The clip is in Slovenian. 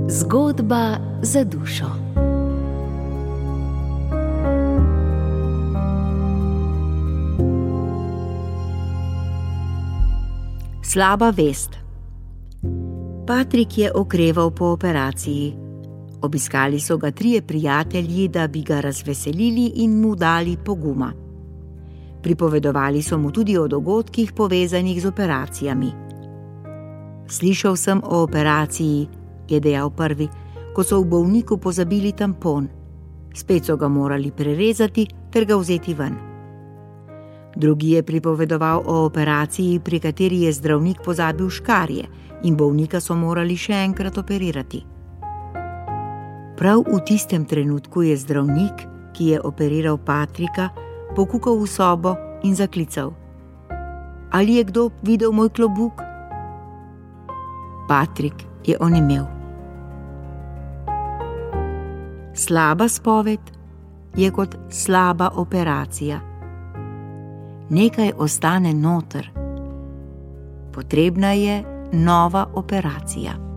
Zgodba za dušo. Slaba vest. Patrik je okreval po operaciji. Obiskali so ga 3 prijatelji, da bi ga razveselili in mu dali poguma. Pripovedovali so mu tudi o dogodkih povezanih z operacijami. Slišal sem o operaciji, je dejal prvi, ko so v bolniku pozabili tampon. Spet so ga morali prerezati ter ga vzeti ven. Drugi je pripovedoval o operaciji, pri kateri je zdravnik pozabil škarje in bolnika so morali še enkrat operirati. Prav v tistem trenutku je zdravnik, ki je operiral Patrika, pokukal v sobo in zaklical: "Ali je kdo videl moj klobuk?" Patrik je onemel. Slaba spoved je kot slaba operacija. Nekaj ostane noter. Potrebna je nova operacija.